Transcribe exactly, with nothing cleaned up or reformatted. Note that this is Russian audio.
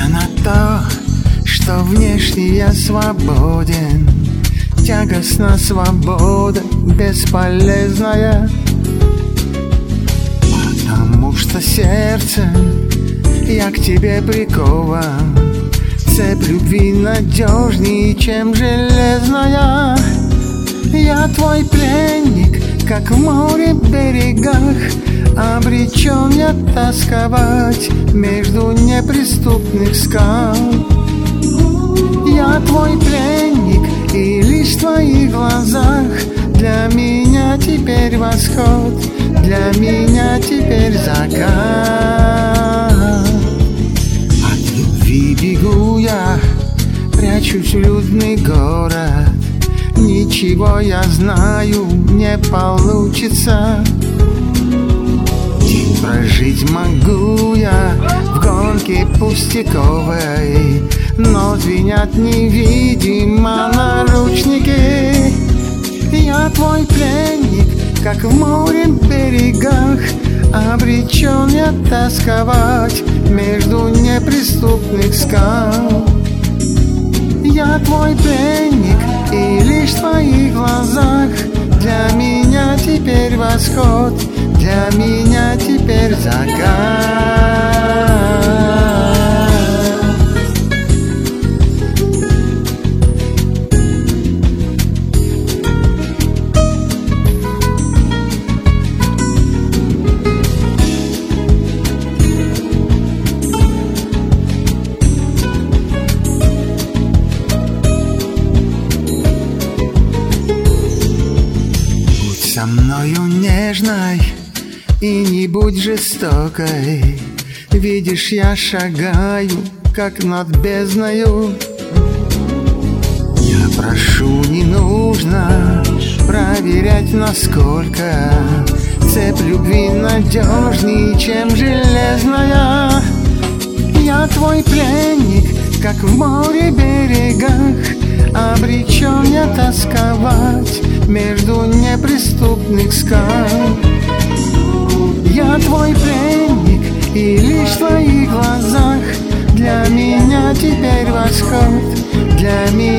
Несмотря на то, что внешне я свободен, тягостна свобода бесполезная, потому что сердцем я к тебе прикован. Цепь любви надежнее, чем железная. Я твой пленник, как в море берегах, обречен я тосковать между неприступных скал. Я твой пленник, и лишь в твоих глазах для меня теперь восход, для меня теперь закат. От любви бегу я, прячусь в людный город. Ничего, я знаю, не получится. День прожить могу я в гонке пустяковой, но звенят невидимо наручники. Я твой пленник, как в море берегах, обречен я тосковать между неприступных скал. Я твой пленник, и лишь в твоих глазах для меня теперь восход, для меня теперь закат. Со мною нежной и не будь жестокой. Видишь, я шагаю, как над бездною. Я прошу, не нужно проверять, насколько цепь любви надежнее, чем железная. Я твой пленник, как в море берегах, обречен я тосковать между неприступных скал. Я твой пленник, и лишь в твоих глазах для меня теперь восход, для меня